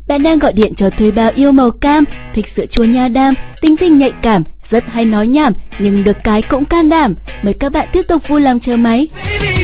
Bạn đang gọi điện cho thuê bao yêu màu cam, thích sữa chua nha đam, tính tình nhạy cảm, rất hay nói nhảm nhưng được cái cũng can đảm. Mời các bạn tiếp tục vui lòng chờ máy.